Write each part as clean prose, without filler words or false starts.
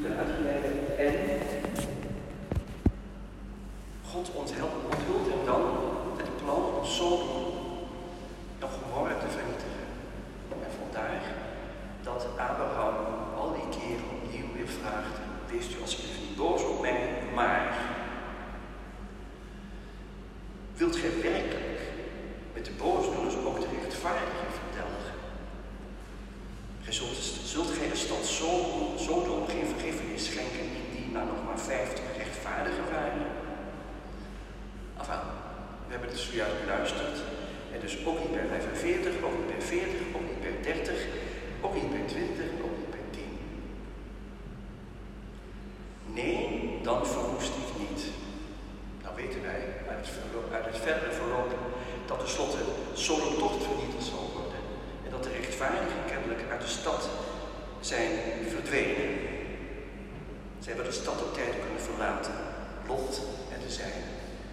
uitgeleide. En God onthult hem dan het plan om Sodom en Gomorra te vernietigen. En vandaar dat Abraham al die keren opnieuw weer vraagt: wees u alsjeblieft niet boos op mij, maar wilt gij werkelijk met de boosdoeners ook de rechtvaardigen verdelgen? Zult gij de stad Sodom geen vergiffenis schenken indien er nog maar 50 rechtvaardigen waren? Enfin, we hebben het zojuist beluisterd. En dus ook niet bij 45, ook niet bij 40, ook niet bij 30, ook niet bij 20, ook niet bij 10. Nee, dan verwoest ik niet. Nou weten wij uit het verdere verloop dat tenslotte Sodom toch vernietigd zal worden. En dat de rechtvaardigen kennelijk uit de stad zijn verdwenen. Ze hebben de stad op tijd kunnen verlaten. Lot en de zijnen.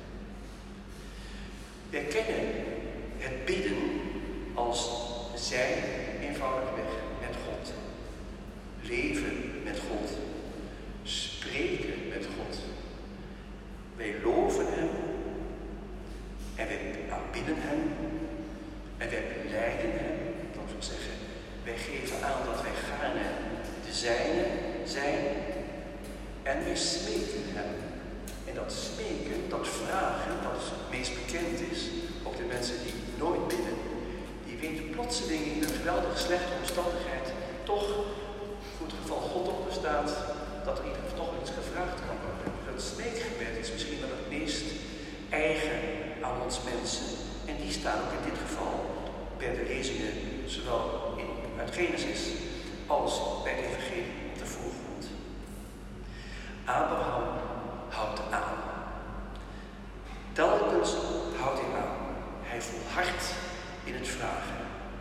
Wij kennen het bidden als zijn eenvoudig weg met God. Leven met God. Spreken met God. Wij loven hem. En wij aanbidden hem. En wij belijden hem. Dat wil zeggen, wij geven aan dat wij gaarne de zijne zijn. En wij smeken hem. En dat smeken, dat vragen, dat het meest bekend is, ook de mensen die nooit bidden, die weten plotseling in een geweldig slechte omstandigheid toch, voor het geval God op bestaat, dat er in ieder geval toch iets gevraagd kan worden. Dat smeekgebed is misschien wel het meest eigen aan ons mensen. En die staan ook in dit geval bij de lezingen, zowel uit Genesis als bij het Evangelie op de voorgrond. Abraham houdt aan. Telkens houdt hij aan. Hij volhardt in het vragen.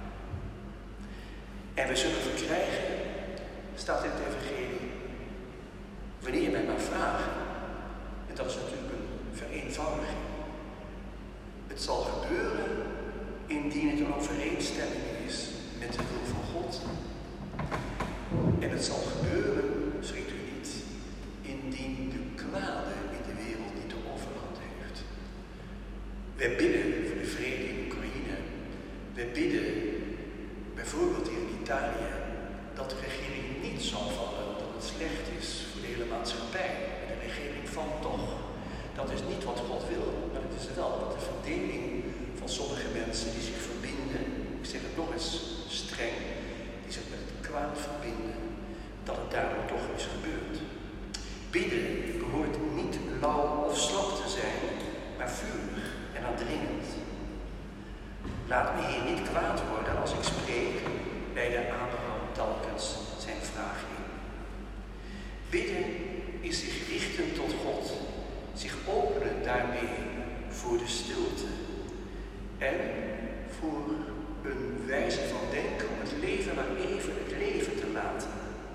En we zullen verkrijgen, staat in het Evangelie, wanneer wij maar vragen. En dat is natuurlijk een vereenvoudiging. Het zal gebeuren indien het een overeenstemming is met de wil van God. En het zal gebeuren, schrikt u niet, indien de kwade in de wereld niet de overhand heeft. Wij bidden voor de vrede in Oekraïne. Wij bidden bijvoorbeeld hier in Italië dat de regering niet zal vallen, dat het slecht is voor de hele maatschappij. En de regering valt toch. Dat is niet wat God wil, maar het is wel dat de verdeling van sommige mensen die zich verbinden, ik zeg het nog eens streng, die zich met het kwaad verbinden, dat het daardoor toch is gebeurd. Bidden behoort niet lauw of slap te zijn, maar vurig en aandringend. Laat me hier niet kwaad worden als ik spreek, leidde Abraham telkens zijn vraag in. Bidden is zich richten tot God, zich openen daarmee voor de stilte en voor een wijze van denken om het leven maar even het leven te laten.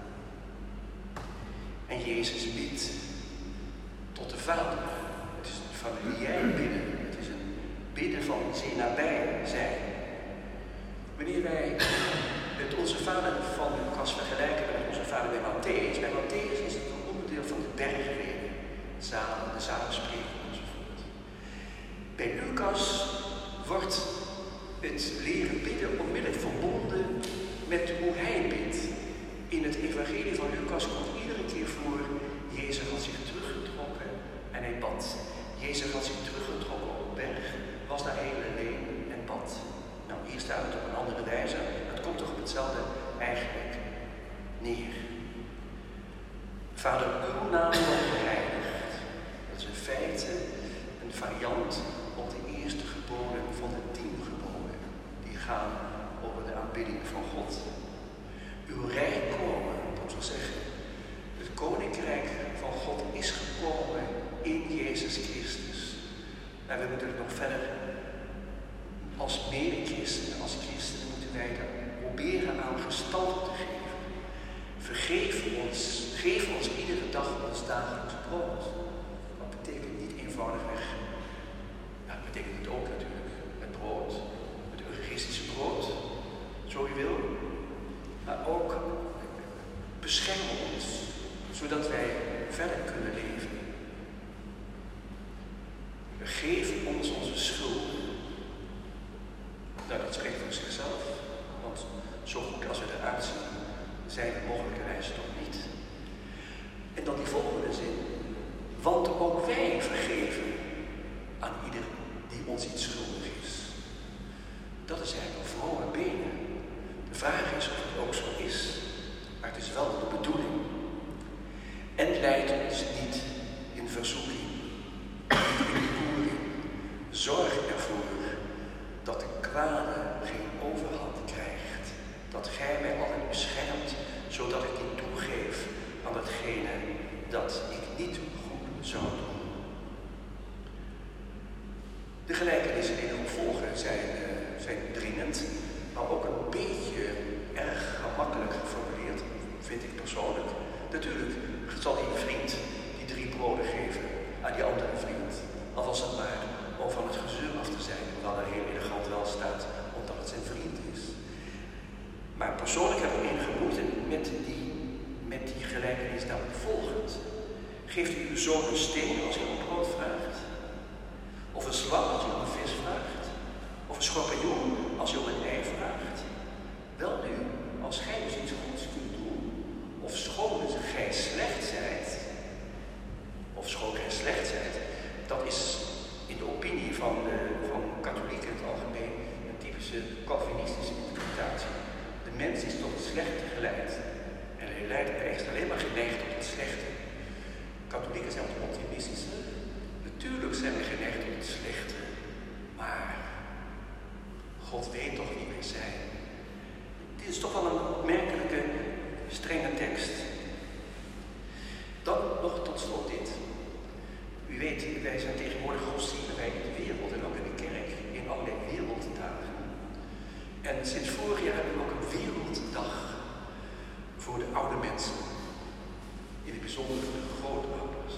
En Jezus biedt tot de Vader. Het is een familiair bidden. Het is een bidden van zeer nabij zijn. Wanneer wij met onze vader van Lucas vergelijken met onze vader bij Matthäus. Bij Matthäus is het een onderdeel van de bergreden. De samenspreken enzovoort. Bij Lucas wordt het leren bidden onmiddellijk verbonden met hoe hij bidt. In het evangelie van Lucas komt iedere keer voor, Jezus had zich teruggetrokken en hij bad. Jezus had zich teruggetrokken op de berg, was daar heel alleen en bad. Nou, hier staat het op een andere wijze, het komt toch op hetzelfde eigenlijk neer. Vader, uw naam wordt geheiligd. Dat is in feite een variant op de eerste geboden van de 10 geboden. Die gaan over de aanbidding van God. Uw rijk komen, dat wil zeggen, het koninkrijk van God is gekomen in Jezus Christus. En we moeten er nog verder, als mede-christenen, als christenen moeten wij daar proberen aan gestalte te geven. Geef ons iedere dag ons dagelijks brood. Dat betekent niet eenvoudigweg, dat betekent het ook natuurlijk, met brood, met eucharistische brood, zo u wil. zodat wij verder kunnen leven. Vergeef ons onze schulden. Nou, dat spreekt voor zichzelf, want zo goed als we eruit zien, zijn we mogelijkerwijs toch niet. En dan die volgende zin. Want ook wij vergeven aan ieder die ons iets schuldig is. Dat is eigenlijk een vrome benen. De vraag is of het ook zo is, maar het is wel de bedoeling. En leidt ons niet in verzoeking, niet in bekoering. Zorg ervoor dat de kwade geen overhand krijgt. Dat gij mij altijd beschermt, zodat ik niet toegeef aan datgene dat ik niet goed zou doen. De gelijkenissen die erop volgen zijn dringend, maar ook een beetje erg gemakkelijk geformuleerd, vind ik persoonlijk. Natuurlijk zal die vriend die 3 broden geven aan die andere vriend, al was het maar om van het gezeur af te zijn, hoewel er heel elegant wel staat, omdat het zijn vriend is. Maar persoonlijk heb ik enige moeite met die gelijkenis daarop volgend. Geeft u uw zoon een steen als hij om brood vraagt? Of een slang als hij om een vis vraagt? Of een schorpioen als hij om een ei vraagt? Wel nu, als gij dus iets goeds kunt doen, of schoon gij slecht zijt, dat is in de opinie van katholieken in het algemeen een typische Calvinistische interpretatie. De mens is tot het slechte geleid. En hij is alleen maar geneigd tot het slechte. Katholieken zijn wat optimistischer. Natuurlijk zijn we geneigd tot het slechte. Maar God weet toch wie wij zijn. Dit is toch wel een opmerkelijke, strenge tekst. Dan nog tot slot dit. U weet, wij zijn tegenwoordig godsdienstig bij in de wereld en ook in de kerk in allerlei werelddagen. En sinds vorig jaar hebben we ook een werelddag voor de oude mensen. In het bijzonder voor de grootouders.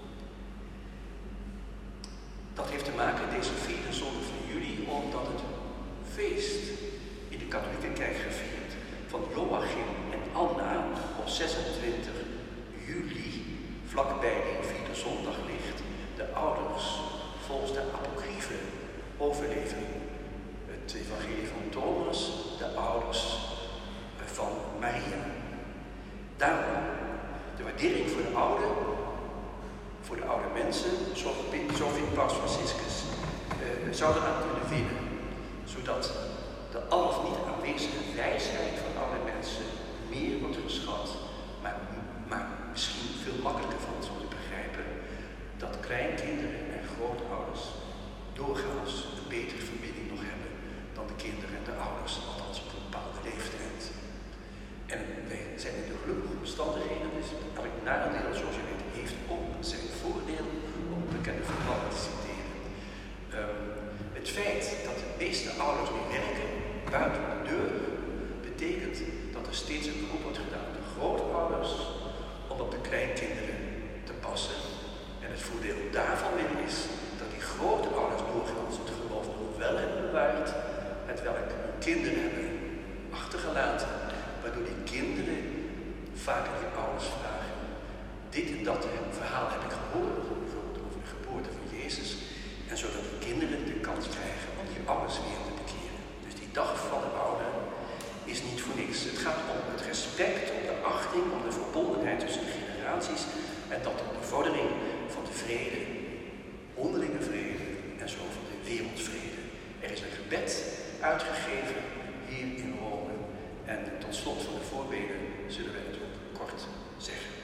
Dat heeft te maken deze 4e zondag van juli, omdat het feest in de katholieke kerk gevierd van Joachim en Anna op 26 juli, vlakbij die 4e zondag ligt, de ouders volgens de apocryfe overlevering. Het evangelie van Thomas, de ouders van Maria. Daarom de waardering voor de oude mensen, zo vindt Paus Franciscus, zou eraan kunnen winnen. Zodat de al of niet aanwezige wijsheid van oude mensen meer wordt geschat, maar misschien veel makkelijker van ons moeten begrijpen, dat kleinkinderen en grootouders doorgaans een betere verbinding nog hebben dan de kinderen en de ouders, althans op een bepaalde leeftijd. En wij zijn in de gelukkige omstandigheden, dus elk nadeel, zoals je weet, heeft ook zijn voordeel, om bekende verhalen te citeren. Het feit dat de meeste ouders nu werken buiten de deur, betekent dat er steeds een beroep wordt gedaan op de grootouders om op de kleinkinderen te passen. En het voordeel daarvan weer is dat die grootouders doorgaans het geloof nog wel hebben bewaard, hetwelk hun kinderen hebben achtergelaten, waardoor die kinderen vaak aan die ouders vragen: dit en dat verhaal heb ik gehoord, bijvoorbeeld over de geboorte van Jezus, en zodat de kinderen de kans krijgen om die ouders weer te bekeren. Dus die dag van de ouder is niet voor niks. Het gaat om het respect, om de achting, om de verbondenheid tussen de generaties en dat om de vordering van de vrede, onderlinge vrede en zo van de wereldvrede. Er is een gebed uitgegeven hier in Rome en tot slot van de voorbeden zullen wij het ook kort zeggen.